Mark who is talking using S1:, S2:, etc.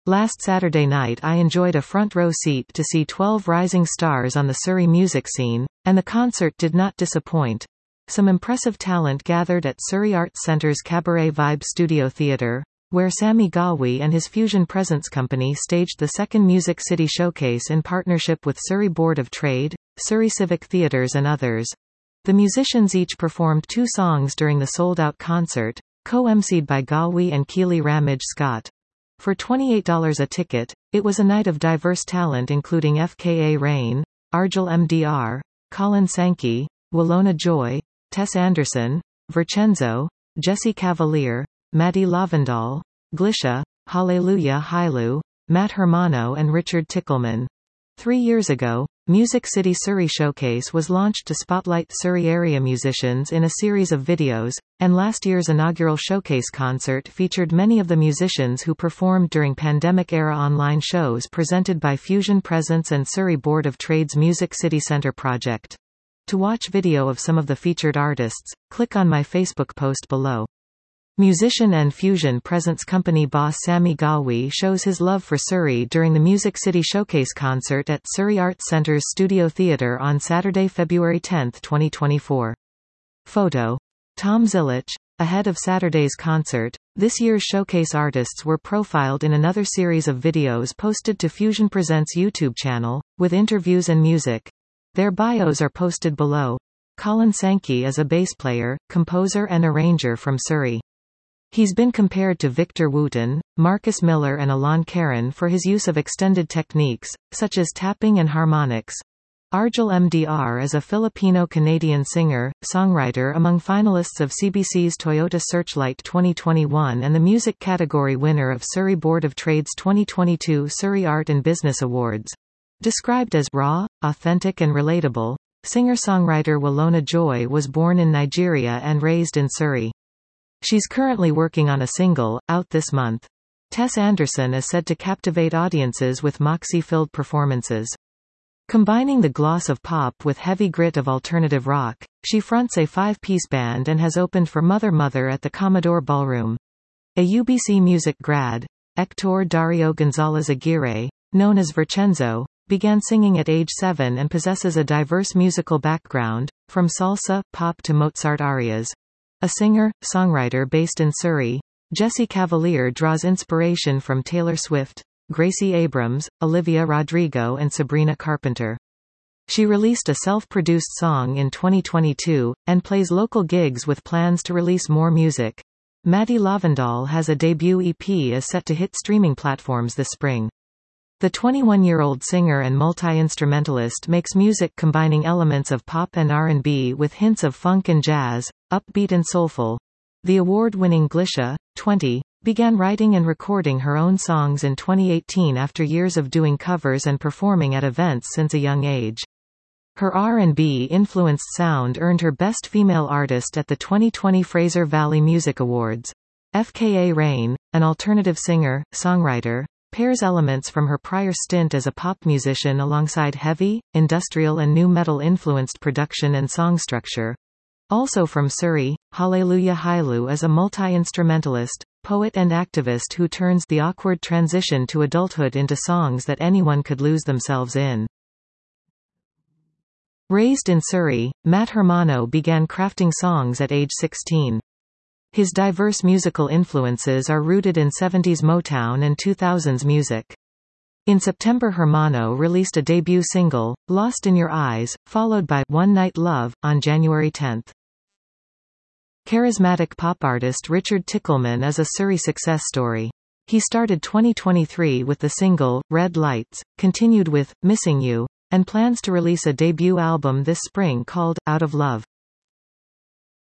S1: Last Saturday night I enjoyed a front row seat to see 12 rising stars on the Surrey music scene, and the concert did not disappoint. Some impressive talent gathered at Surrey Arts Centre's Cabaret Vibe Studio Theatre, where Sammy Gawi and his Fusion Presence company staged the second Music City Showcase in partnership with Surrey Board of Trade, Surrey Civic Theatres and others. The musicians each performed 2 songs during the sold-out concert, co-emceed by Gawi and Keely Ramage Scott. For $28 a ticket, it was a night of diverse talent including FKA Rain, Arjul MDR, Colin Sankey, Walona Joy, Tess Anderson, Vercenzo, Jesse Cavalier, Maddie Lavendal, Glisha, Hallelujah Hailu, Matt Hermano and Richard Tickleman. 3 years ago, Music City Surrey Showcase was launched to spotlight Surrey area musicians in a series of videos, and last year's inaugural showcase concert featured many of the musicians who performed during pandemic-era online shows presented by Fusion Presence and Surrey Board of Trade's Music City Centre project. To watch video of some of the featured artists, click on my Facebook post below. Musician and Fusion Presence company boss Sammy Gawi shows his love for Surrey during the Music City Showcase concert at Surrey Arts Centre's Studio Theatre on Saturday, February 10, 2024. Photo. Tom Zilich. Ahead of Saturday's concert, this year's showcase artists were profiled in another series of videos posted to Fusion Presents YouTube channel, with interviews and music. Their bios are posted below. Colin Sankey is a bass player, composer and arranger from Surrey. He's been compared to Victor Wooten, Marcus Miller and Alon Karen for his use of extended techniques, such as tapping and harmonics. Arjul MDR is a Filipino-Canadian singer, songwriter among finalists of CBC's Toyota Searchlight 2021 and the music category winner of Surrey Board of Trade's 2022 Surrey Art and Business Awards. Described as raw, authentic and relatable, singer-songwriter Walona Joy was born in Nigeria and raised in Surrey. She's currently working on a single, out this month. Tess Anderson is said to captivate audiences with moxie-filled performances. Combining the gloss of pop with heavy grit of alternative rock, she fronts a 5-piece band and has opened for Mother Mother at the Commodore Ballroom. A UBC music grad, Hector Dario Gonzalez Aguirre, known as Vercenzo, began singing at age 7 and possesses a diverse musical background, from salsa, pop to Mozart arias. A singer, songwriter based in Surrey, Jesse Cavalier draws inspiration from Taylor Swift, Gracie Abrams, Olivia Rodrigo and Sabrina Carpenter. She released a self-produced song in 2022, and plays local gigs with plans to release more music. Maddie Lavendal has a debut EP is set to hit streaming platforms this spring. The 21-year-old singer and multi-instrumentalist makes music combining elements of pop and R&B with hints of funk and jazz, upbeat and soulful. The award-winning Glisha, 20, began writing and recording her own songs in 2018 after years of doing covers and performing at events since a young age. Her R&B-influenced sound earned her Best Female Artist at the 2020 Fraser Valley Music Awards. FKA Rain, an alternative singer, songwriter, pairs elements from her prior stint as a pop musician alongside heavy, industrial and nu metal-influenced production and song structure. Also from Surrey, Hallelujah Hailu is a multi-instrumentalist, poet and activist who turns the awkward transition to adulthood into songs that anyone could lose themselves in. Raised in Surrey, Matt Hermano began crafting songs at age 16. His diverse musical influences are rooted in 70s Motown and 2000s music. In September Hermano released a debut single, Lost in Your Eyes, followed by One Night Love, on January 10. Charismatic pop artist Richard Tickleman is a Surrey success story. He started 2023 with the single, Red Lights, continued with, Missing You, and plans to release a debut album this spring called, Out of Love.